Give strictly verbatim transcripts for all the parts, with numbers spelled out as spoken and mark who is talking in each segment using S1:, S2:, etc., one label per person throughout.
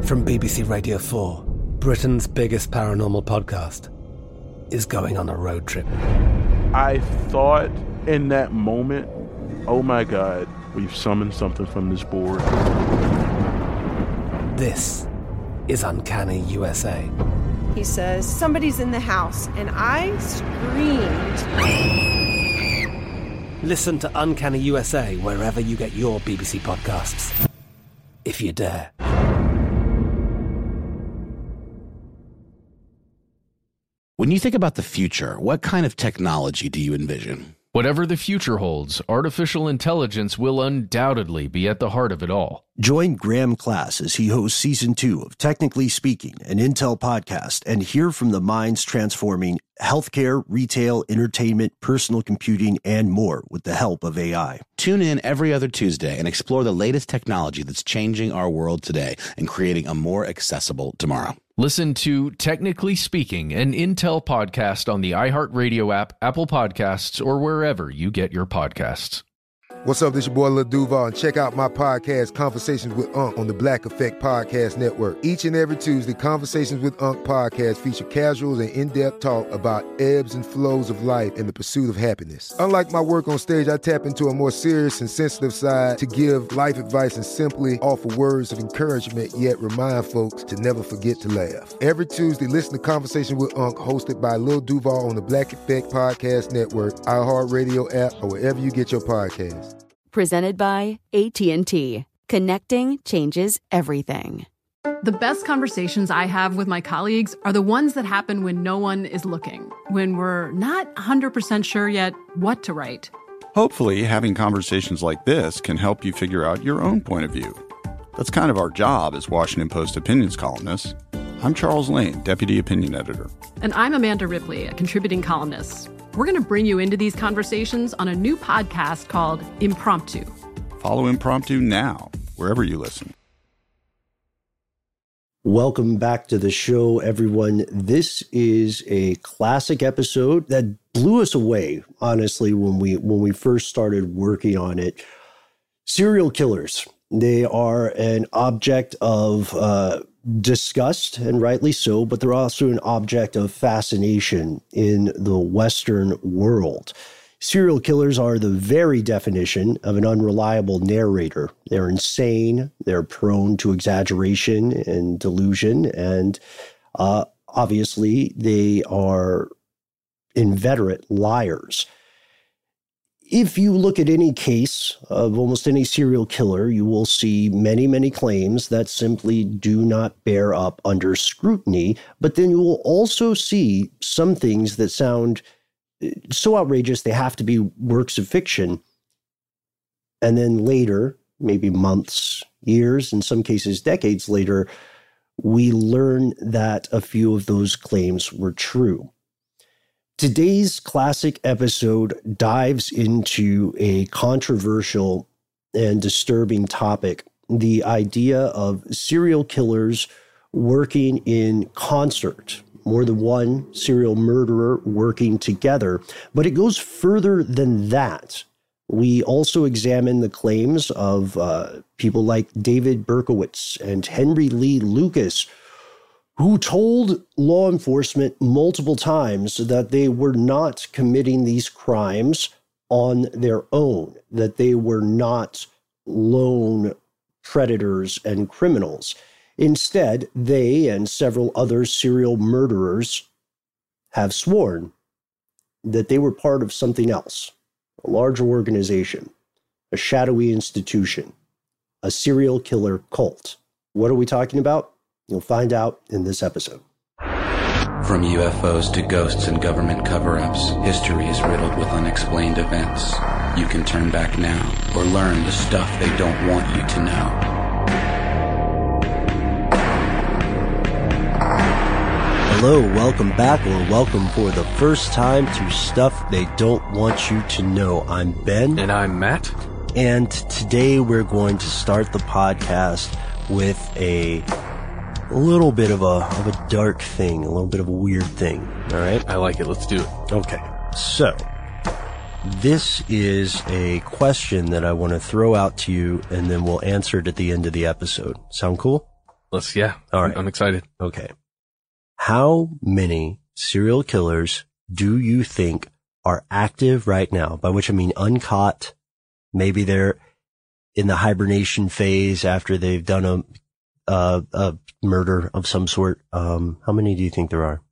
S1: From B B C Radio four, Britain's biggest paranormal podcast is going on a road trip.
S2: I thought in that moment, oh my God, we've summoned something from this board.
S1: This is Uncanny U S A.
S3: He says, somebody's in the house, and I screamed.
S1: Listen to Uncanny U S A wherever you get your B B C podcasts, if you dare.
S4: When you think about the future, what kind of technology do you envision?
S5: Whatever the future holds, artificial intelligence will undoubtedly be at the heart of it all.
S6: Join Graham Class as he hosts season two of Technically Speaking, an Intel podcast, and hear from the minds transforming healthcare, retail, entertainment, personal computing, and more with the help of A I.
S4: Tune in every other Tuesday and explore the latest technology that's changing our world today and creating a more accessible tomorrow.
S5: Listen to Technically Speaking, an Intel podcast on the iHeartRadio app, Apple Podcasts, or wherever you get your podcasts.
S7: What's up, this your boy Lil Duval, and check out my podcast, Conversations with Unc, on the Black Effect Podcast Network. Each and every Tuesday, Conversations with Unc podcast feature casual and in-depth talk about ebbs and flows of life and the pursuit of happiness. Unlike my work on stage, I tap into a more serious and sensitive side to give life advice and simply offer words of encouragement, yet remind folks to never forget to laugh. Every Tuesday, listen to Conversations with Unc, hosted by Lil Duval on the Black Effect Podcast Network, iHeartRadio app, or wherever you get your podcasts.
S8: Presented by A T and T. Connecting changes everything.
S9: The best conversations I have with my colleagues are the ones that happen when no one is looking, when we're not one hundred percent sure yet what to write.
S10: Hopefully, having conversations like this can help you figure out your own point of view. That's kind of our job as Washington Post opinions columnists. I'm Charles Lane, Deputy Opinion Editor.
S9: And I'm Amanda Ripley, a contributing columnist. We're going to bring you into these conversations on a new podcast called Impromptu.
S10: Follow Impromptu now, wherever you listen.
S6: Welcome back to the show, everyone. This is a classic episode that blew us away, honestly, when we when we first started working on it. Serial killers. They are an object of uh, disgust, and rightly so, but they're also an object of fascination in the Western world. Serial killers are the very definition of an unreliable narrator. They're insane, they're prone to exaggeration and delusion, and uh, obviously they are inveterate liars. If you look at any case of almost any serial killer, you will see many, many claims that simply do not bear up under scrutiny. But then you will also see some things that sound so outrageous they have to be works of fiction. And then later, maybe months, years, in some cases decades later, we learn that a few of those claims were true. Today's classic episode dives into a controversial and disturbing topic, the idea of serial killers working in concert, more than one serial murderer working together. But it goes further than that. We also examine the claims of uh, people like David Berkowitz and Henry Lee Lucas, who told law enforcement multiple times that they were not committing these crimes on their own, that they were not lone predators and criminals. Instead, they and several other serial murderers have sworn that they were part of something else, a larger organization, a shadowy institution, a serial killer cult. What are we talking about? You'll find out in this episode.
S11: From U F Os to ghosts and government cover-ups, history is riddled with unexplained events. You can turn back now or learn the stuff they don't want you to know.
S6: Hello, welcome back, or welcome for the first time to Stuff They Don't Want You to Know. I'm Ben.
S5: And I'm Matt.
S6: And today we're going to start the podcast with a a little bit of a of a dark thing, a little bit of a weird thing. All right?
S5: I like it. Let's do it.
S6: Okay. So, this is a question that I want to throw out to you, and then we'll answer it at the end of the episode. Sound cool?
S5: Let's, yeah.
S6: All right.
S5: I'm excited.
S6: Okay. How many serial killers do you think are active right now? By which I mean uncaught. Maybe they're in the hibernation phase after they've done a, uh, a murder of some sort. Um, how many do you think there are?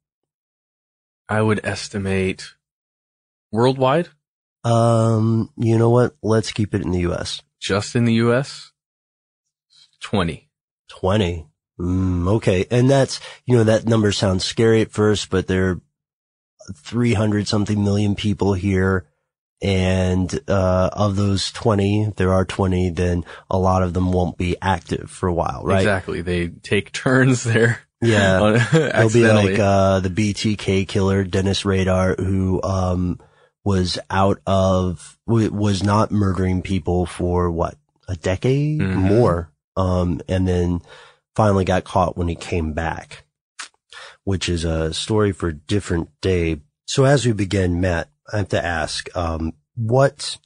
S5: I would estimate worldwide.
S6: Um, you know what? Let's keep it in the U S.
S5: Just in the U S? twenty.
S6: twenty. Mm, okay. And that's, you know, that number sounds scary at first, but there are three hundred something million people here. And, uh, of those twenty, if there are twenty, then a lot of them won't be active for a while, right?
S5: Exactly. They take turns there.
S6: Yeah. It'll be like, uh, the B T K killer, Dennis Rader, who, um, was out of, was not murdering people for what, a decade
S5: mm-hmm.
S6: more. Um, and then finally got caught when he came back, which is a story for a different day. So as we begin, Matt, I have to ask, um, what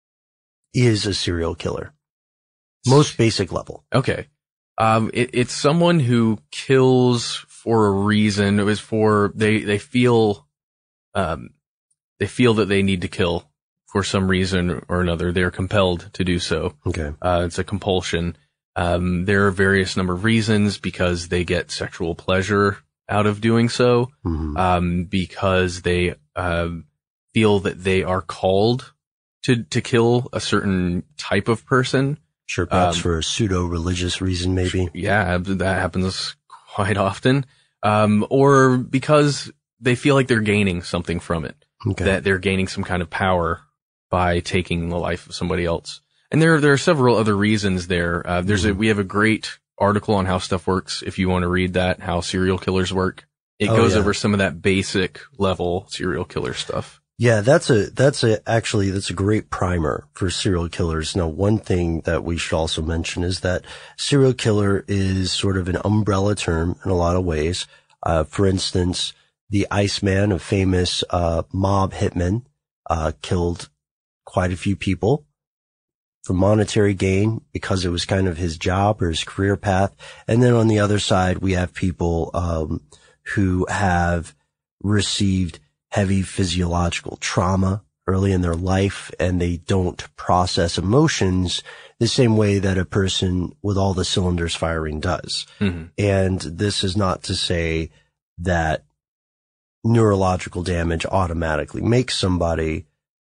S6: is a serial killer? Most basic level.
S5: Okay. Um, it, it's someone who kills for a reason. It was for, they, they feel, um, they feel that they need to kill for some reason or another. They're compelled to do so.
S6: Okay.
S5: Uh, it's a compulsion. Um, there are various number of reasons because they get sexual pleasure out of doing so.
S6: Mm-hmm.
S5: Um, because they, um, feel that they are called to, to kill a certain type of person.
S6: Sure. Perhaps
S5: um,
S6: for a pseudo religious reason, maybe.
S5: Yeah. That happens quite often. Um, or because they feel like they're gaining something from it.
S6: Okay.
S5: That they're gaining some kind of power by taking the life of somebody else. And there, there are several other reasons there. Uh, there's a, we have a great article on how stuff works. If you want to read that, how serial killers work, it
S6: oh,
S5: goes
S6: yeah.
S5: over some of that basic level serial killer stuff.
S6: Yeah, that's a, that's a, actually, that's a great primer for serial killers. Now, one thing that we should also mention is that serial killer is sort of an umbrella term in a lot of ways. Uh, for instance, the Iceman, a famous, uh, mob hitman, uh, killed quite a few people for monetary gain because it was kind of his job or his career path. And then on the other side, we have people, um, who have received heavy physiological trauma early in their life and they don't process emotions the same way that a person with all the cylinders firing does.
S5: Mm-hmm.
S6: And this is not to say that neurological damage automatically makes somebody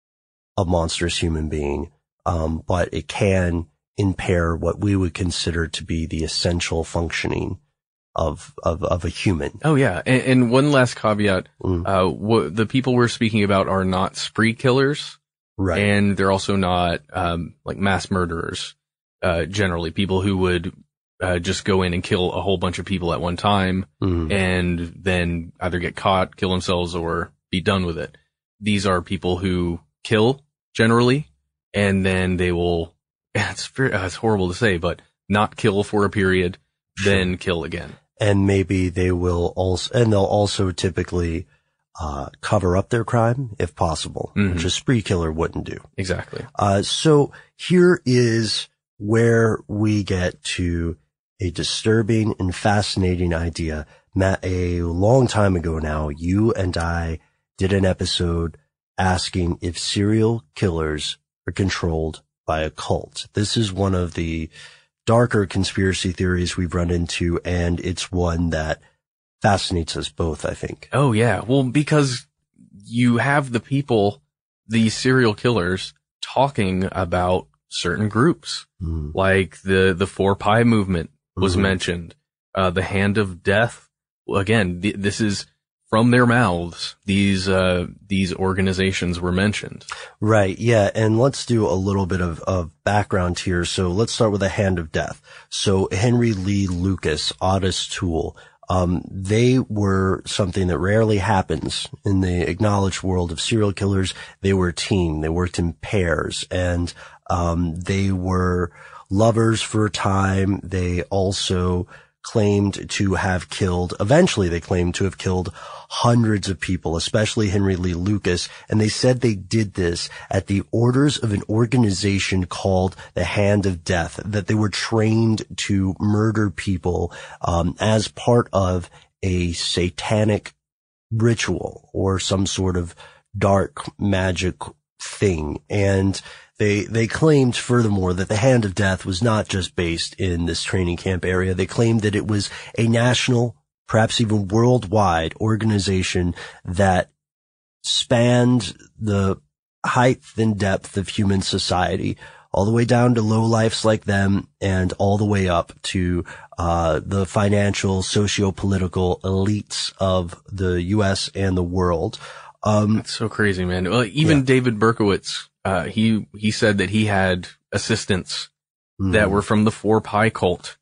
S6: a monstrous human being. Um, but it can impair what we would consider to be the essential functioning of, of, of a human.
S5: Oh yeah. And, and one last caveat,
S6: mm.
S5: uh, what the people we're speaking about are not spree killers.
S6: Right.
S5: And they're also not, um, like mass murderers, uh, generally people who would, uh, just go in and kill a whole bunch of people at one time
S6: mm. and
S5: then either get caught, kill themselves, or be done with it. These are people who kill generally. And then they will, it's, it's horrible to say, but not kill for a period, sure. then kill again.
S6: And maybe they will also, and they'll also typically, uh, cover up their crime if possible,
S5: mm-hmm.
S6: which a spree killer wouldn't do.
S5: Exactly.
S6: Uh, so here is where we get to a disturbing and fascinating idea. Matt, a long time ago now, you and I did an episode asking if serial killers are controlled by a cult. This is one of the darker conspiracy theories we've run into, and it's one that fascinates us both, I think.
S5: Oh, yeah. Well, because you have the people, these serial killers, talking about certain groups,
S6: mm.
S5: like the, the Four Pi movement was
S6: mm-hmm.
S5: mentioned, uh, the Hand of Death. Again, th- this is from their mouths, these, uh, these organizations were mentioned.
S6: Right. Yeah. And let's do a little bit of, of background here. So let's start with the Hand of Death. So Henry Lee Lucas, Otis Toole, um, they were something that rarely happens in the acknowledged world of serial killers. They were a team. They worked in pairs and, um, they were lovers for a time. They also claimed to have killed, eventually they claimed to have killed hundreds of people, especially Henry Lee Lucas. And they said they did this at the orders of an organization called the Hand of Death, that they were trained to murder people, um, as part of a satanic ritual or some sort of dark magic thing. And They, they claimed furthermore that the Hand of Death was not just based in this training camp area. They claimed that it was a national, perhaps even worldwide organization that spanned the height and depth of human society, all the way down to lowlifes like them and all the way up to, uh, the financial, socio-political elites of the U S and the world. Um,
S5: That's so crazy, man. Well, even yeah. David Berkowitz, Uh, he, he said that he had assistants mm. that were from the Four Pi cult.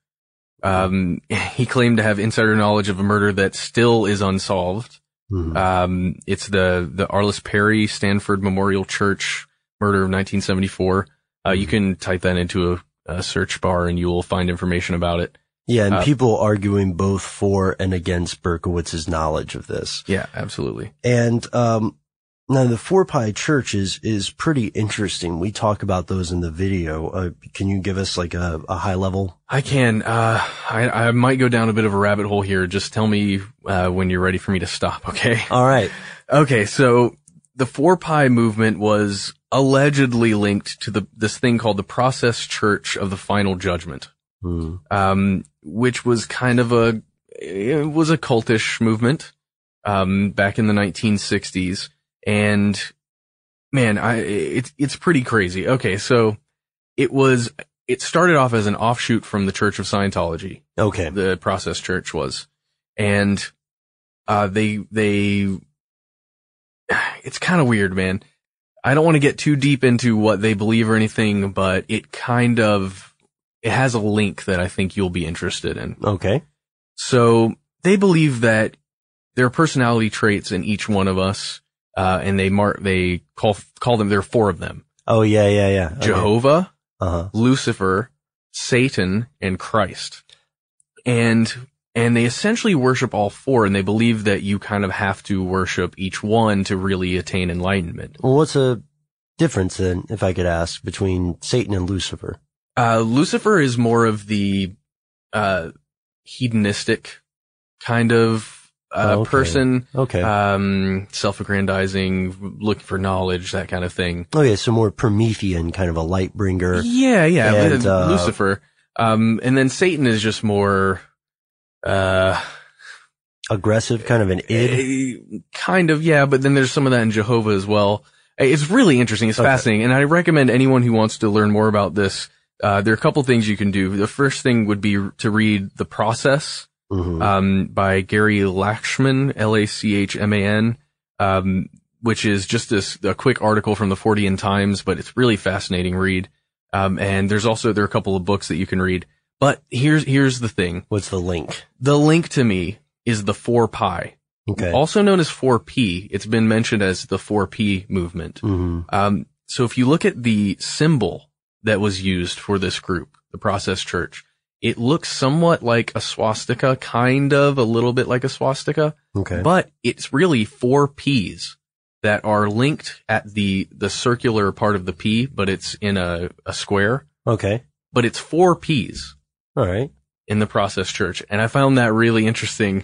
S5: Um, he claimed to have insider knowledge of a murder that still is unsolved. Mm. Um, it's the, the Arliss Perry Stanford Memorial Church murder of nineteen seventy-four. Uh, you can type that into a, a search bar and you will find information about it.
S6: Yeah, and
S5: uh,
S6: people arguing both for and against Berkowitz's knowledge of this.
S5: Yeah, absolutely.
S6: And, um, now, the Four Pi Church is, is pretty interesting. We talk about those in the video. Uh, can you give us like a, a high level?
S5: I can. Uh, I, I might go down a bit of a rabbit hole here. Just tell me, uh, when you're ready for me to stop, okay?
S6: All right.
S5: Okay, so the Four Pi movement was allegedly linked to the, this thing called the Process Church of the Final Judgment.
S6: Hmm.
S5: Um, which was kind of a, it was a cultish movement, um, back in the nineteen sixties. And man, I, it's, it's pretty crazy. Okay. So it was, it started off as an offshoot from the Church of Scientology.
S6: Okay.
S5: The Process Church was. And, uh, they, they, it's kind of weird, man. I don't want to get too deep into what they believe or anything, but it kind of, it has a link that I think you'll be interested in.
S6: Okay.
S5: So they believe that there are personality traits in each one of us. Uh, and they mark, they call, call them, there are four of them.
S6: Oh, yeah, yeah, yeah. Okay.
S5: Jehovah,
S6: uh-huh.
S5: Lucifer, Satan, and Christ. And, and they essentially worship all four, and they believe that you kind of have to worship each one to really attain enlightenment.
S6: Well, what's the difference then, if I could ask, between Satan and Lucifer?
S5: Uh, Lucifer is more of the, uh, hedonistic kind of, Uh,
S6: oh, okay.
S5: person,
S6: okay.
S5: um, self-aggrandizing, looking for knowledge, that kind of thing.
S6: Okay, so more Promethean, kind of a light bringer.
S5: Yeah, yeah,
S6: and, uh,
S5: Lucifer. Um, and then Satan is just more, uh,
S6: aggressive, kind of an id?
S5: Kind of, yeah, but then there's some of that in Jehovah as well. It's really interesting. It's okay. Fascinating. And I recommend anyone who wants to learn more about this, uh, there are a couple things you can do. The first thing would be to read The Process.
S6: Mm-hmm.
S5: Um, by Gary Lachman, L A C H M A N, um, which is just this, a quick article from the Fortean Times, but it's really fascinating read. Um, and there's also, there are a couple of books that you can read. But here's, here's the thing.
S6: What's the link?
S5: The link to me is the Four Pi.
S6: Okay.
S5: Also known as four P. It's been mentioned as the four P movement.
S6: Mm-hmm.
S5: Um, so if you look at the symbol that was used for this group, the Process Church, it looks somewhat like a swastika, kind of a little bit like a swastika.
S6: Okay.
S5: But it's really four P's that are linked at the, the circular part of the P, but it's in a, a square.
S6: Okay.
S5: But it's four P's.
S6: All right.
S5: In the Process Church. And I found that really interesting.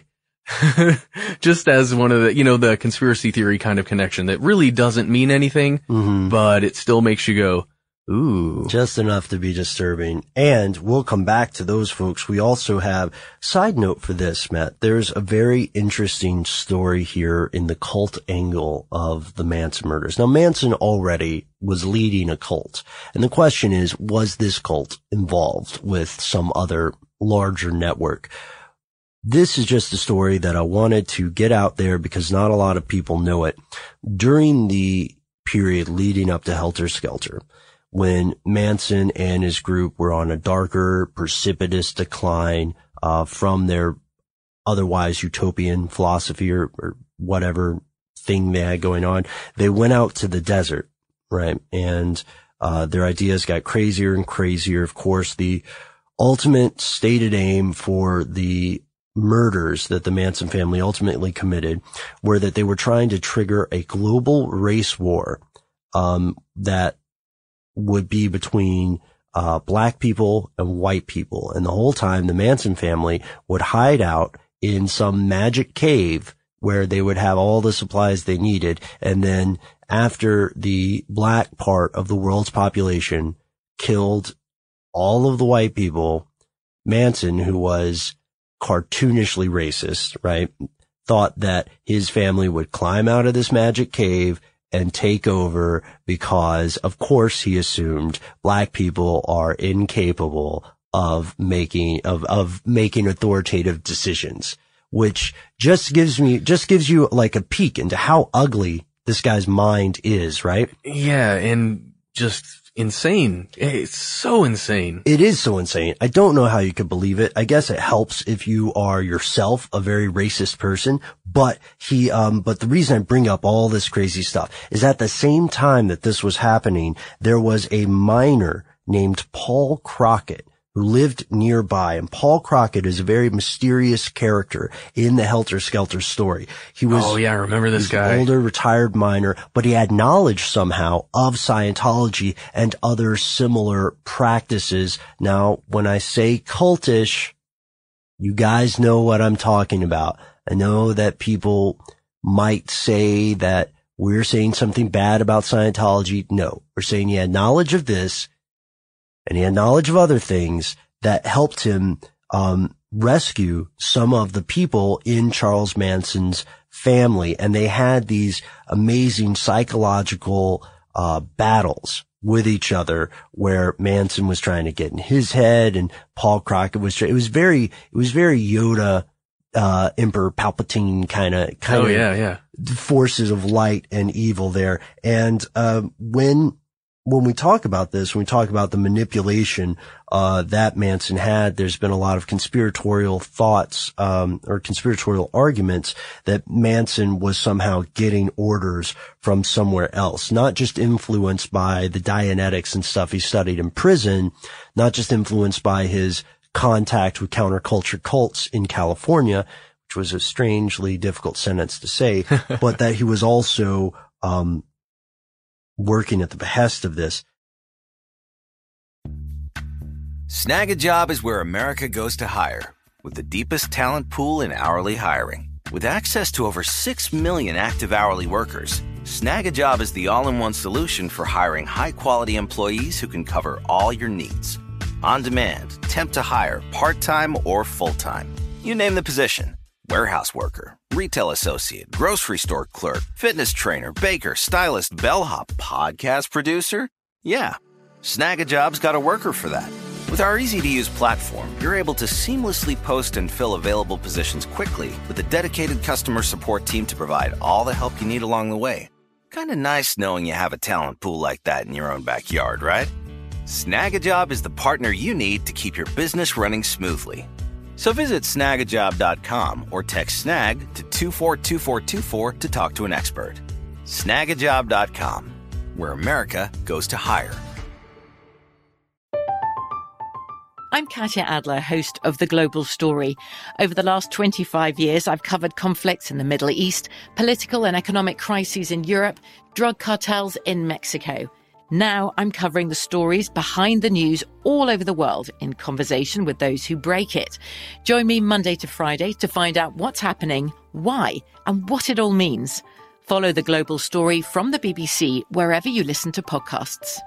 S5: Just as one of the, you know, the conspiracy theory kind of connection that really doesn't mean anything,
S6: mm-hmm.
S5: but it still makes you go, ooh.
S6: Just enough to be disturbing. And we'll come back to those folks. We also have, side note for this, Matt, there's a very interesting story here in the cult angle of the Manson murders. Now, Manson already was leading a cult. And the question is, was this cult involved with some other larger network? This is just a story that I wanted to get out there because not a lot of people know it. During the period leading up to Helter Skelter, when Manson and his group were on a darker, precipitous decline uh from their otherwise utopian philosophy or, or whatever thing they had going on, they went out to the desert, right? And uh their ideas got crazier and crazier. Of course, the ultimate stated aim for the murders that the Manson family ultimately committed were that they were trying to trigger a global race war um, that would be between uh, black people and white people. And the whole time, the Manson family would hide out in some magic cave where they would have all the supplies they needed. And then after the black part of the world's population killed all of the white people, Manson, who was cartoonishly racist, right, thought that his family would climb out of this magic cave and take over because, of course, he assumed black people are incapable of making, of, of making authoritative decisions, which just gives me, just gives you like a peek into how ugly this guy's mind is, right?
S5: Yeah, and just insane. It's so insane.
S6: It is so insane. I don't know how you could believe it. I guess it helps if you are yourself a very racist person, but he, um, but the reason I bring up all this crazy stuff is at the same time that this was happening, there was a miner named Paul Crockett who lived nearby. And Paul Crockett is a very mysterious character in the Helter Skelter story. He was,
S5: oh yeah, I remember this guy.
S6: An older retired miner, but he had knowledge somehow of Scientology and other similar practices. Now, when I say cultish, you guys know what I'm talking about. I know that people might say that we're saying something bad about Scientology. No, we're saying he had knowledge of this, and he had knowledge of other things that helped him um rescue some of the people in Charles Manson's family. And they had these amazing psychological uh battles with each other where Manson was trying to get in his head and Paul Crockett was trying. It was very, it was very Yoda, uh Emperor Palpatine kind of, kind
S5: oh,
S6: of
S5: yeah, yeah.
S6: forces of light and evil there. And uh, when When we talk about this, when we talk about the manipulation uh that Manson had, there's been a lot of conspiratorial thoughts um or conspiratorial arguments that Manson was somehow getting orders from somewhere else, not just influenced by the Dianetics and stuff he studied in prison, not just influenced by his contact with counterculture cults in California, which was a strangely difficult sentence to say, but that he was also um working at the behest of this.
S12: Snag a Job is where America goes to hire, with the deepest talent pool in hourly hiring. With access to over six million active hourly workers, Snag a Job is the all-in-one solution for hiring high-quality employees who can cover all your needs. On demand, temp to hire, part-time or full-time. You name the position. Warehouse worker, retail associate, grocery store clerk, fitness trainer, baker, stylist, bellhop, podcast producer? Yeah, Snag a Job's got a worker for that. With our easy-to-use platform, you're able to seamlessly post and fill available positions quickly with a dedicated customer support team to provide all the help you need along the way. Kind of nice knowing you have a talent pool like that in your own backyard, right? Snag a Job is the partner you need to keep your business running smoothly. So visit snag a job dot com or text SNAG to two four two four two four to talk to an expert. snag a job dot com, where America goes to hire.
S13: I'm Katya Adler, host of The Global Story. Over the last twenty-five years, I've covered conflicts in the Middle East, political and economic crises in Europe, drug cartels in Mexico. Now I'm covering the stories behind the news all over the world in conversation with those who break it. Join me Monday to Friday to find out what's happening, why, and what it all means. Follow The Global Story from the B B C wherever you listen to podcasts.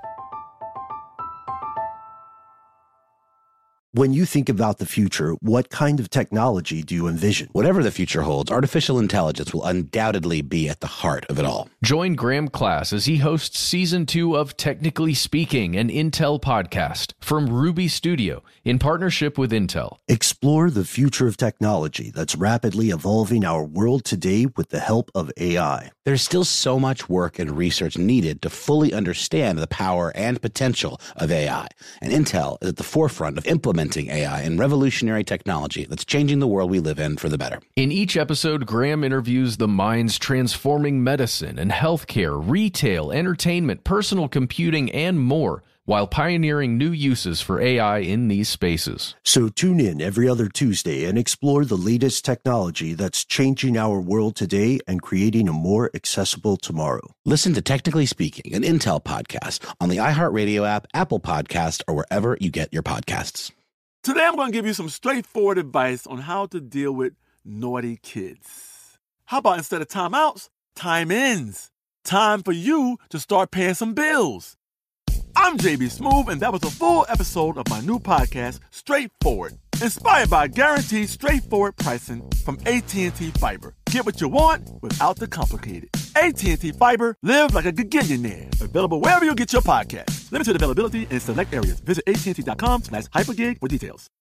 S6: When you think about the future, what kind of technology do you envision?
S4: Whatever the future holds, artificial intelligence will undoubtedly be at the heart of it all.
S14: Join Graham Class as he hosts season two of Technically Speaking, an Intel podcast from Ruby Studio in partnership with Intel.
S6: Explore the future of technology that's rapidly evolving our world today with the help of A I.
S4: There's still so much work and research needed to fully understand the power and potential of A I. And Intel is at the forefront of implementing A I and revolutionary technology that's changing the world we live in for the better.
S14: In each episode, Graham interviews the minds transforming medicine and healthcare, retail, entertainment, personal computing, and more, while pioneering new uses for A I in these spaces.
S6: So tune in every other Tuesday and explore the latest technology that's changing our world today and creating a more accessible tomorrow.
S4: Listen to Technically Speaking, an Intel podcast on the iHeartRadio app, Apple Podcast, or wherever you get your podcasts.
S15: Today I'm going to give you some straightforward advice on how to deal with naughty kids. How about instead of timeouts, time ins? Time for you to start paying some bills. I'm J B Smoove, and that was a full episode of my new podcast, Straightforward, inspired by guaranteed straightforward pricing from A T and T Fiber. Get what you want without the complicated. A T and T Fiber, live like a gigillionaire. Available wherever you get your podcasts. Limited availability in select areas. Visit A T and T dot com slash hypergig for details.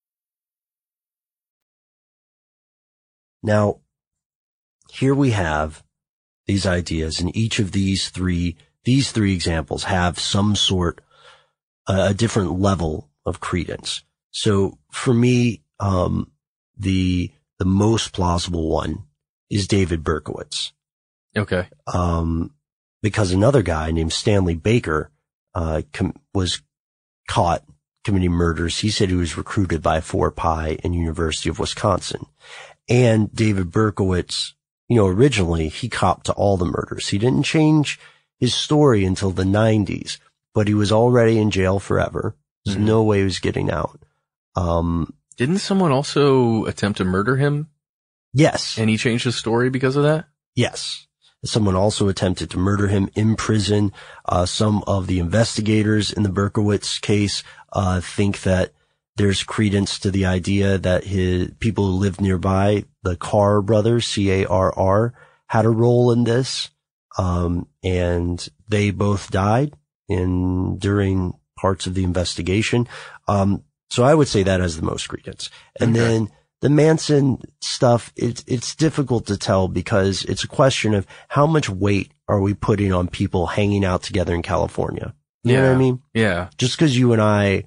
S6: Now, here we have these ideas, and each of these three, these three examples have some sort, uh, a different level of credence. So for me, um, the, the most plausible one is David Berkowitz.
S5: Okay.
S6: Um, because another guy named Stanley Baker, uh, com- was caught committing murders. He said he was recruited by four Pi and University of Wisconsin. And David Berkowitz, you know, originally he copped to all the murders. He didn't change his story until the nineties, but he was already in jail forever. There's mm-hmm. no way he was getting out. Um,
S5: Didn't someone also attempt to murder him?
S6: Yes.
S5: And he changed his story because of that?
S6: Yes. Someone also attempted to murder him in prison. Uh, some of the investigators in the Berkowitz case, uh, think that there's credence to the idea that his people who lived nearby, the Carr brothers, C A R R, had a role in this. Um, and they both died in, during parts of the investigation. Um, so I would say that has the most credence. And okay. then the Manson stuff, it's, it's difficult to tell because it's a question of how much weight are we putting on people hanging out together in California? You
S5: yeah.
S6: know what I mean?
S5: Yeah.
S6: Just because you and I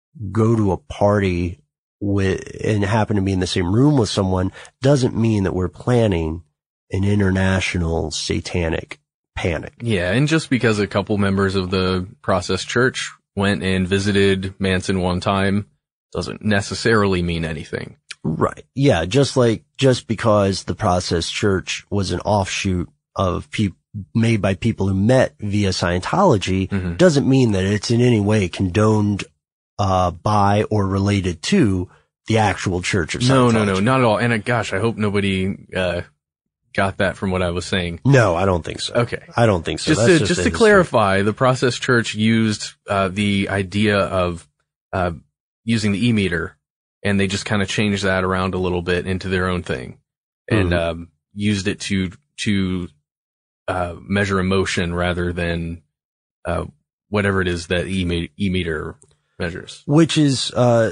S6: go to a party with, and happen to be in the same room with someone doesn't mean that we're planning an international satanic panic.
S5: Yeah. And just because a couple members of the Process Church went and visited Manson one time doesn't necessarily mean anything.
S6: Right. Yeah. Just like, just because the Process Church was an offshoot of people made by people who met via Scientology mm-hmm. doesn't mean that it's in any way condoned, uh, by or related to the actual Church of Scientology.
S5: No, no, no, not at all. And uh, gosh, I hope nobody, uh, got that from what I was saying.
S6: No, I don't think so.
S5: Okay.
S6: I don't think so.
S5: Just
S6: That's
S5: to,
S6: just,
S5: just to clarify, the Process Church used, uh, the idea of, uh, using the e-meter, and they just kind of changed that around a little bit into their own thing, and mm-hmm. um, used it to to uh, measure emotion rather than uh, whatever it is that e e-meter measures.
S6: Which is, uh,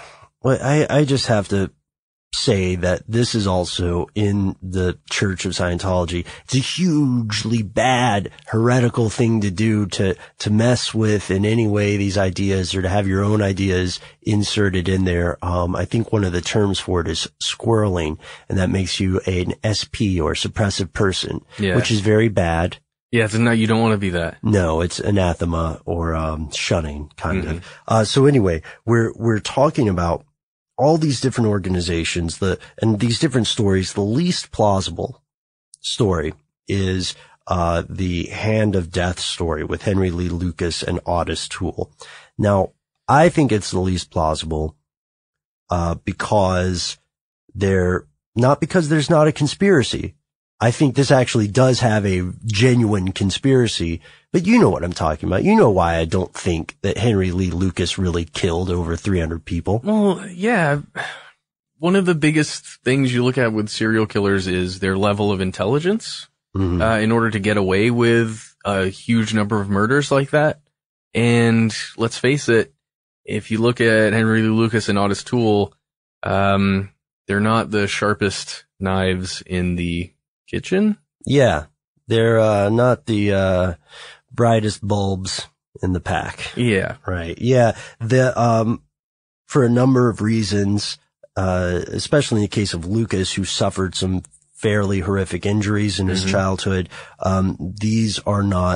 S6: I I just have to say that this is also in the Church of Scientology. It's a hugely bad heretical thing to do, to, to mess with in any way these ideas or to have your own ideas inserted in there. Um, I think one of the terms for it is squirreling, and that makes you an S P or suppressive person,
S5: yeah.
S6: which is very bad.
S5: Yeah, it's not, you don't want to be that.
S6: No, it's anathema or, um, shunning kind mm-hmm. of. Uh, so anyway, we're, we're talking about all these different organizations, the, and these different stories. The least plausible story is, uh, the Hand of Death story with Henry Lee Lucas and Otis Toole. Now, I think it's the least plausible, uh, because they're, not because there's not a conspiracy. I think this actually does have a genuine conspiracy, but you know what I'm talking about. You know why I don't think that Henry Lee Lucas really killed over three hundred people.
S5: Well, yeah. One of the biggest things you look at with serial killers is their level of intelligence, mm-hmm. uh, in order to get away with a huge number of murders like that. And let's face it, if you look at Henry Lee Lucas and Otis Toole, um, they're not the sharpest knives in the kitchen?
S6: Yeah. They're, uh, not the, uh, brightest bulbs in the pack.
S5: Yeah.
S6: Right. Yeah. The, um, for a number of reasons, uh, especially in the case of Lucas, who suffered some fairly horrific injuries in his mm-hmm. childhood, um, these are not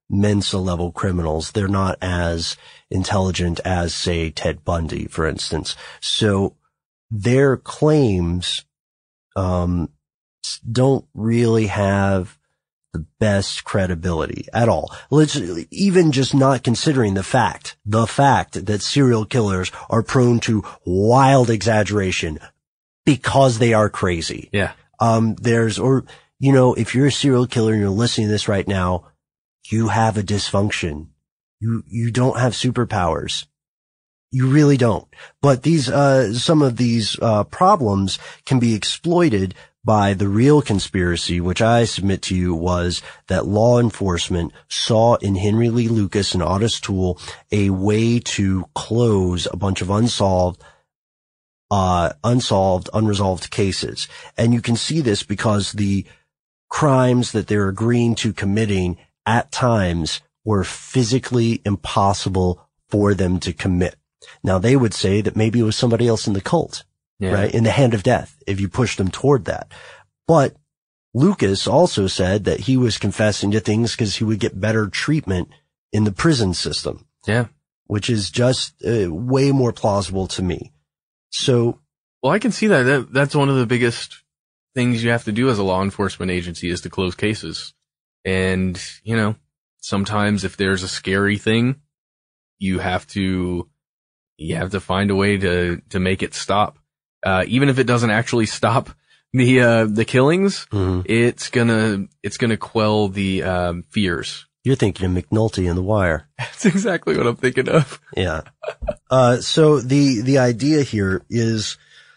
S6: Mensa level criminals. They're not as intelligent as, say, Ted Bundy, for instance. So their claims, um, don't really have the best credibility at all. Let's even just not considering the fact, the fact that serial killers are prone to wild exaggeration because they are crazy.
S5: Yeah.
S6: Um, there's, or, you know, if you're a serial killer and you're listening to this right now, you have a dysfunction. You, you don't have superpowers. You really don't. But these, uh, some of these, uh, problems can be exploited by the real conspiracy, which I submit to you was that law enforcement saw in Henry Lee Lucas and Ottis Toole a way to close a bunch of unsolved, uh, unsolved, unresolved cases. And you can see this because the crimes that they're agreeing to committing at times were physically impossible for them to commit. Now they would say that maybe it was somebody else in the cult. Yeah. Right? In the hand of death, if you push them toward that. But Lucas also said that he was confessing to things because he would get better treatment in the prison system.
S5: Yeah.
S6: Which is just uh, way more plausible to me. So.
S5: Well, I can see that. that. That's one of the biggest things you have to do as a law enforcement agency is to close cases. And, you know, sometimes if there's a scary thing, you have to, you have to find a way to, to make it stop. Uh, even if it doesn't actually stop the, uh, the killings, mm-hmm. it's gonna, it's gonna quell the, um, fears.
S6: You're thinking of McNulty and The Wire.
S5: That's exactly what I'm thinking of.
S6: Yeah. Uh, so the, the idea here is,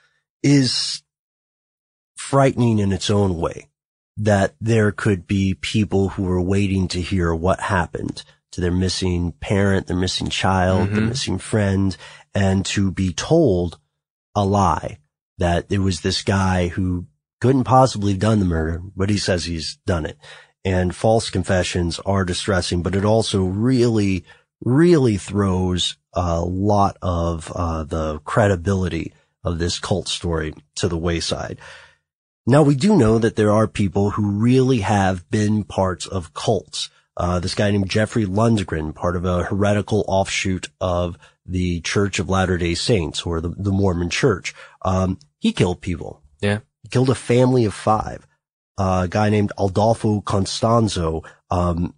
S6: is frightening in its own way that there could be people who are waiting to hear what happened to their missing parent, their missing child, mm-hmm. their missing friend, and to be told a lie that it was this guy who couldn't possibly have done the murder, but he says he's done it. And false confessions are distressing, but it also really, really throws a lot of uh the credibility of this cult story to the wayside. Now, we do know that there are people who really have been parts of cults. Uh, this guy named Jeffrey Lundgren, part of a heretical offshoot of the Church of Latter-day Saints, or the, the Mormon Church. Um, he killed people.
S5: Yeah.
S6: He killed a family of five. Uh, a guy named Adolfo Constanzo, um,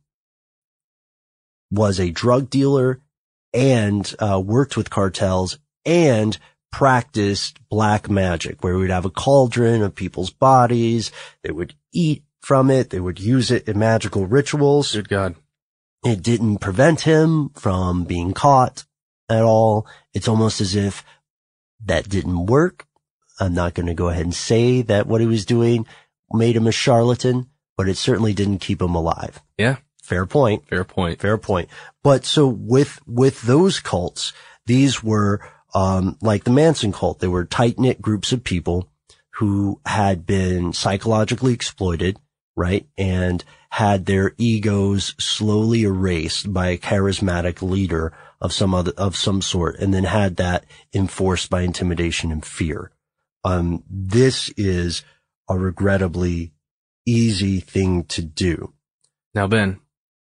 S6: was a drug dealer and, uh, worked with cartels and practiced black magic, where we'd have a cauldron of people's bodies. They would eat from it. They would use it in magical rituals.
S5: Good God.
S6: It didn't prevent him from being caught at all. It's almost as if that didn't work. I'm not going to go ahead and say that what he was doing made him a charlatan, but it certainly didn't keep him alive.
S5: Yeah.
S6: Fair point.
S5: Fair point.
S6: Fair point. But so with, with those cults, these were, um, like the Manson cult. They were tight-knit groups of people who had been psychologically exploited, right? And had their egos slowly erased by a charismatic leader of some other, of some sort, and then had that enforced by intimidation and fear. Um, this is a regrettably easy thing to do.
S5: Now, Ben,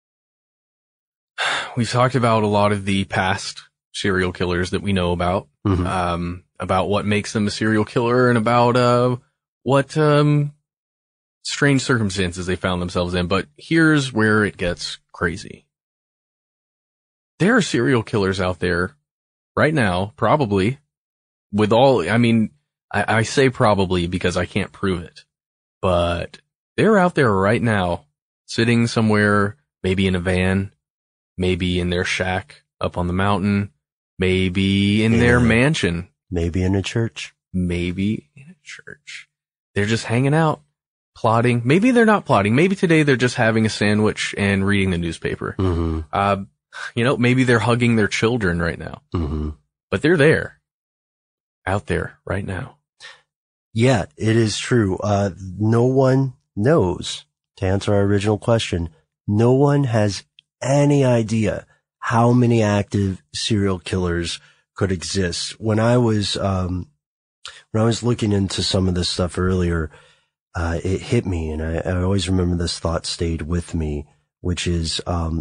S5: we've talked about a lot of the past serial killers that we know about, mm-hmm. um, about what makes them a serial killer and about, uh, what, um, strange circumstances they found themselves in. But here's where it gets crazy. There are serial killers out there right now, probably, with all, I mean, I, I say probably because I can't prove it, but they're out there right now, sitting somewhere, maybe in a van, maybe in their shack up on the mountain, maybe in yeah. their mansion.
S6: Maybe in a church.
S5: Maybe in a church. They're just hanging out, plotting. Maybe they're not plotting. Maybe today they're just having a sandwich and reading the newspaper.
S6: Mm-hmm.
S5: Uh, you know, maybe they're hugging their children right now.
S6: Mm-hmm.
S5: But they're there. Out there right now.
S6: Yeah, it is true. Uh, no one knows, to answer our original question, no one has any idea how many active serial killers could exist. When I was, um, when I was looking into some of this stuff earlier, uh, it hit me, and I, I always remember this thought stayed with me, which is, um,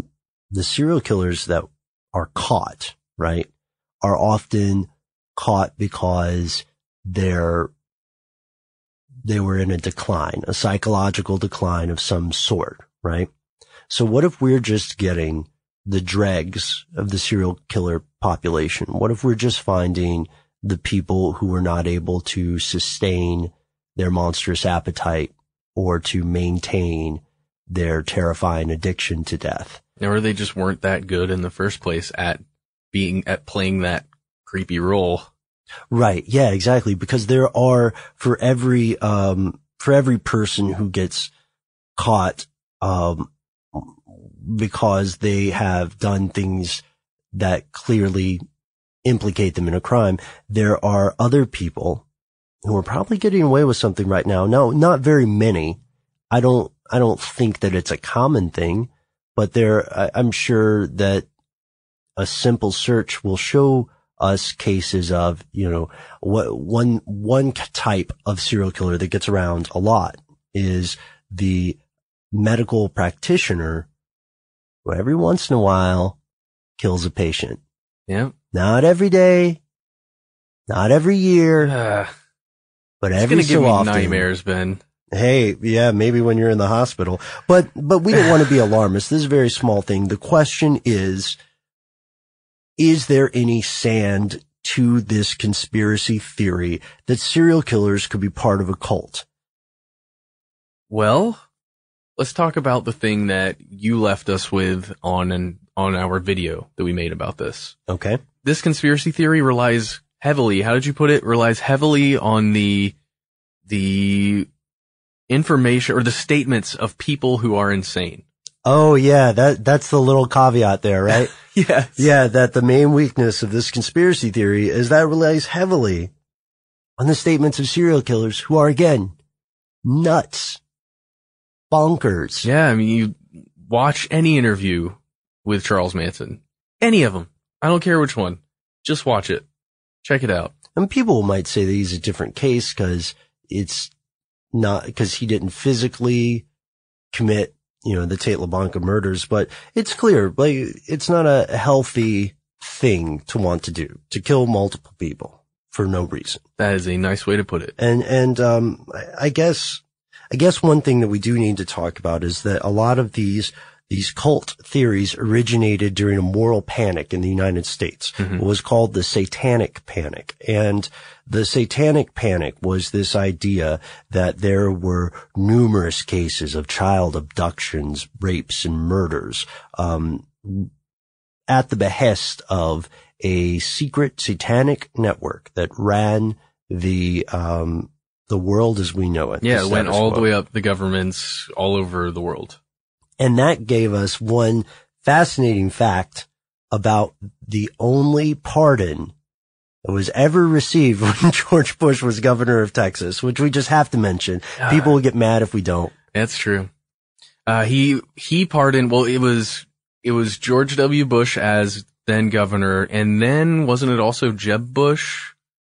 S6: the serial killers that are caught, right, are often caught because they're, they were in a decline, a psychological decline of some sort, right? So what if we're just getting the dregs of the serial killer population? What if we're just finding the people who are not able to sustain their monstrous appetite or to maintain their terrifying addiction to death?
S5: Or they just weren't that good in the first place at being, at playing that creepy role.
S6: Right. Yeah, exactly. Because there are, for every, um, for every person who gets caught, um, because they have done things that clearly implicate them in a crime, there are other people who are probably getting away with something right now. No, not very many. I don't, I don't think that it's a common thing, but there, I, I'm sure that a simple search will show us cases of, you know, what one, one type of serial killer that gets around a lot is the medical practitioner who every once in a while kills a patient.
S5: Yeah.
S6: Not every day, not every year,
S5: uh,
S6: but
S5: it's
S6: every
S5: gonna
S6: so
S5: give me
S6: often.
S5: nightmares, Ben.
S6: Hey, yeah, maybe when you're in the hospital, but, but we don't want to be alarmist. This is a very small thing. The question is, is there any sand to this conspiracy theory that serial killers could be part of a cult?
S5: Well, let's talk about the thing that you left us with on an, on our video that we made about this.
S6: Okay.
S5: This conspiracy theory relies heavily, how did you put it? Relies heavily on the, the information or the statements of people who are insane.
S6: Oh yeah, that, that's the little caveat there, right?
S5: Yes.
S6: Yeah, that the main weakness of this conspiracy theory is that it relies heavily on the statements of serial killers who are, again, nuts. Bonkers.
S5: Yeah, I mean, you watch any interview with Charles Manson. Any of them. I don't care which one. Just watch it. Check it out.
S6: And people might say that he's a different case because it's not, because he didn't physically commit, you know, the Tate LaBanca murders, but it's clear, like, it's not a healthy thing to want to do, to kill multiple people for no reason.
S5: That is a nice way to put it.
S6: And, and, um, I guess, I guess one thing that we do need to talk about is that a lot of these, these cult theories originated during a moral panic in the United States. Mm-hmm. It was called the Satanic Panic. And the Satanic Panic was this idea that there were numerous cases of child abductions, rapes, and murders, um, at the behest of a secret satanic network that ran the, um, the world as we know it.
S5: Yeah, it went all the way up the governments all over the world.
S6: And that gave us one fascinating fact about the only pardon that was ever received when George Bush was governor of Texas, which we just have to mention. Uh, People will get mad if we don't.
S5: That's true. Uh, he, he pardoned, well, it was, it was George W. Bush as then governor, and then wasn't it also Jeb Bush?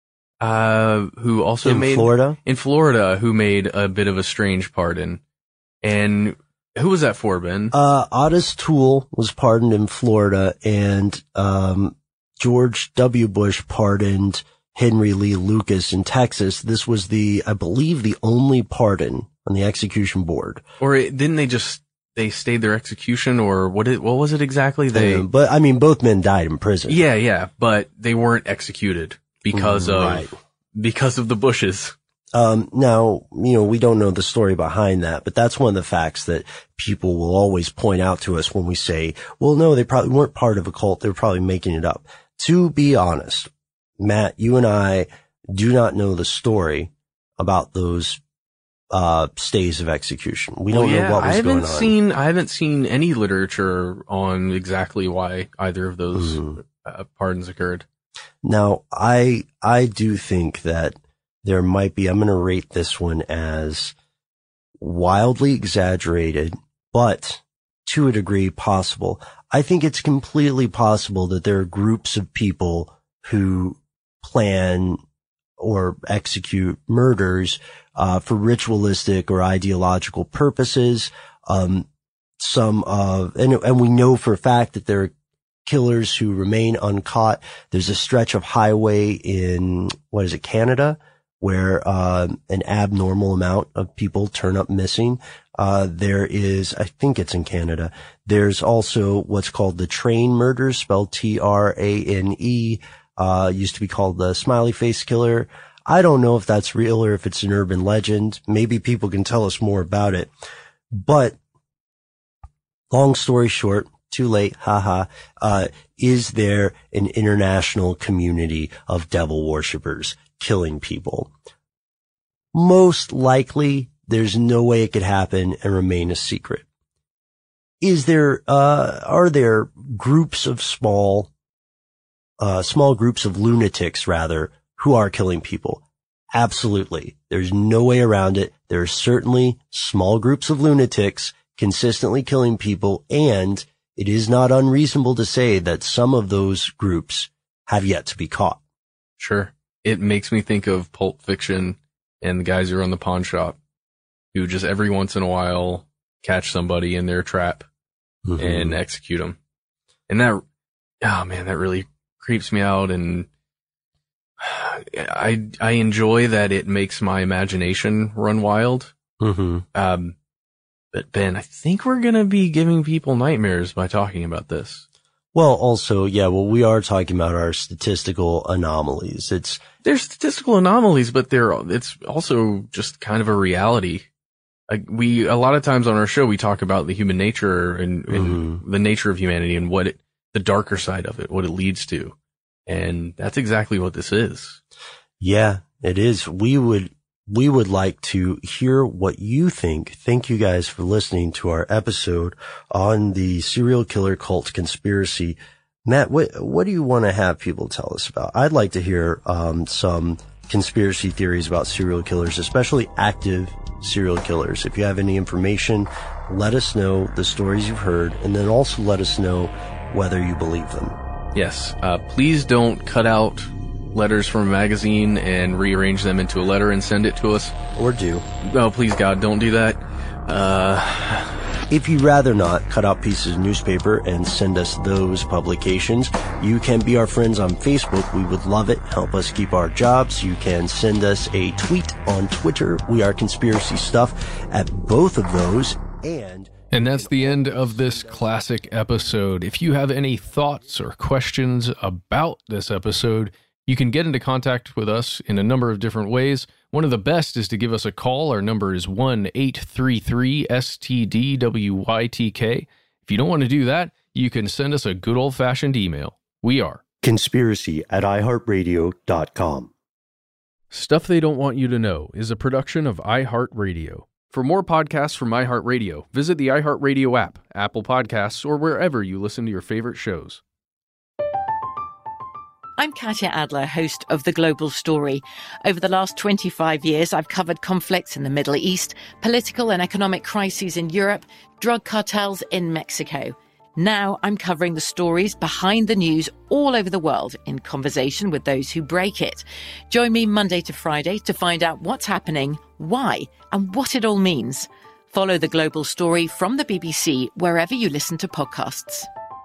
S5: Uh, who also
S6: in
S5: made,
S6: Florida?
S5: in Florida, who made a bit of a strange pardon. And who was that for, Ben?
S6: Uh, Otis Toole was pardoned in Florida, and, um, George W. Bush pardoned Henry Lee Lucas in Texas. This was the, I believe, the only pardon on the execution board.
S5: Or it, didn't they just, they stayed their execution, or what it, what was it exactly? They,
S6: um, but I mean, both men died in prison.
S5: Yeah, yeah, but they weren't executed because of,
S6: right.
S5: because of the Bushes.
S6: Um, now, you know, we don't know the story behind that, but that's one of the facts that people will always point out to us when we say, well, no, they probably weren't part of a cult. They were probably making it up. To be honest, Matt, you and I do not know the story about those, uh, stays of execution. We don't
S5: well, yeah,
S6: know what was
S5: I haven't
S6: going on.
S5: Seen, I haven't seen any literature on exactly why either of those mm-hmm. uh, pardons occurred.
S6: Now, I, I do think that there might be, I'm going to rate this one as wildly exaggerated, but to a degree possible. I think it's completely possible that there are groups of people who plan or execute murders, uh, for ritualistic or ideological purposes. Um, some of, and, and we know for a fact that there are killers who remain uncaught. There's a stretch of highway in, what is it, Canada, where uh, an abnormal amount of people turn up missing. Uh, there is, I think it's in Canada. There's also what's called the train murders, spelled T R A N E, uh, used to be called the smiley face killer. I don't know if that's real or if it's an urban legend. Maybe people can tell us more about it. But long story short, too late, haha, uh, is there an international community of devil worshippers killing people? Most likely, there's no way it could happen and remain a secret. Is there, uh, are there groups of small, uh, small groups of lunatics, rather, who are killing people? Absolutely. There's no way around it. There are certainly small groups of lunatics consistently killing people, and it is not unreasonable to say that some of those groups have yet to be caught.
S5: Sure. It makes me think of Pulp Fiction and the guys who run the pawn shop, who just every once in a while catch somebody in their trap mm-hmm. and execute them. And that, oh man, that really creeps me out. And I, I enjoy that it makes my imagination run wild.
S6: Mm-hmm.
S5: Um, but Ben, I think we're going to be giving people nightmares by talking about this.
S6: Well, also, yeah, well, we are talking about our statistical anomalies. It's,
S5: there's statistical anomalies, but they're, it's also just kind of a reality. Like we, a lot of times on our show, we talk about the human nature and, and mm-hmm. the nature of humanity and what it, the darker side of it, what it leads to. And that's exactly what this is.
S6: Yeah, it is. We would, we would like to hear what you think. Thank you guys for listening to our episode on the serial killer cult conspiracy. Matt, what, what do you want to have people tell us about? I'd like to hear, um, some conspiracy theories about serial killers, especially active serial killers. If you have any information, let us know the stories you've heard, and then also let us know whether you believe them.
S5: Yes. Uh, please don't cut out letters from a magazine and rearrange them into a letter and send it to us.
S6: Or do.
S5: Oh, please, God, don't do that. Uh...
S6: If you'd rather not cut out pieces of newspaper and send us those publications, you can be our friends on Facebook. We would love it. Help us keep our jobs. You can send us a tweet on Twitter. We are Conspiracy Stuff at both of those. And...
S14: And that's the end of this classic episode. If you have any thoughts or questions about this episode, you can get into contact with us in a number of different ways. One of the best is to give us a call. Our number is one eight three three S T D W Y T K. If you don't want to do that, you can send us a good old-fashioned email. We are
S6: conspiracy at i heart radio dot com.
S14: Stuff They Don't Want You to Know is a production of iHeartRadio. For more podcasts from iHeartRadio, visit the iHeartRadio app, Apple Podcasts, or wherever you listen to your favorite shows.
S13: I'm Katya Adler, host of The Global Story. Over the last twenty-five years, I've covered conflicts in the Middle East, political and economic crises in Europe, drug cartels in Mexico. Now I'm covering the stories behind the news all over the world in conversation with those who break it. Join me Monday to Friday to find out what's happening, why, and what it all means. Follow The Global Story from the B B C wherever you listen to podcasts.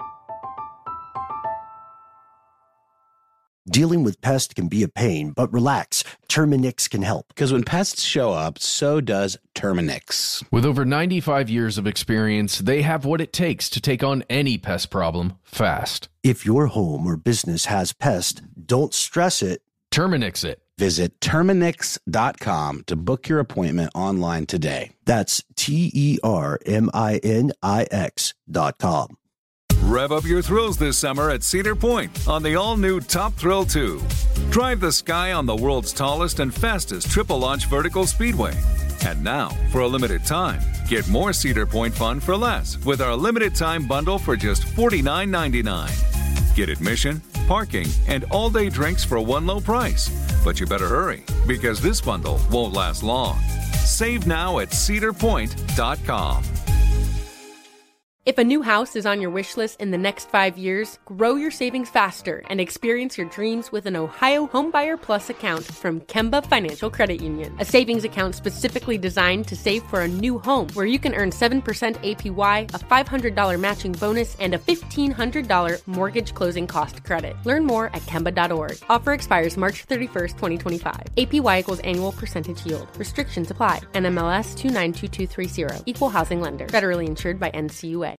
S6: Dealing with pests can be a pain, but relax. Terminix can help.
S4: Because when pests show up, so does Terminix.
S14: With over ninety-five years of experience, they have what it takes to take on any pest problem fast.
S6: If your home or business has pests, don't stress it.
S14: Terminix it.
S4: Visit Terminix dot com to book your appointment online today.
S6: That's T E R M I N I X dot com.
S16: Rev up your thrills this summer at Cedar Point on the all-new Top Thrill two. Drive the sky on the world's tallest and fastest triple-launch vertical speedway. And now, for a limited time, get more Cedar Point fun for less with our limited-time bundle for just forty-nine ninety-nine. Get admission, parking, and all-day drinks for one low price. But you better hurry, because this bundle won't last long. Save now at cedar point dot com.
S17: If a new house is on your wish list in the next five years, grow your savings faster and experience your dreams with an Ohio Homebuyer Plus account from Kemba Financial Credit Union. A savings account specifically designed to save for a new home, where you can earn seven percent A P Y, a five hundred dollars matching bonus, and a fifteen hundred dollars mortgage closing cost credit. Learn more at Kemba dot org. Offer expires March thirty-first, twenty twenty-five. A P Y equals annual percentage yield. Restrictions apply. N M L S two nine two two three zero. Equal housing lender. Federally insured by N C U A.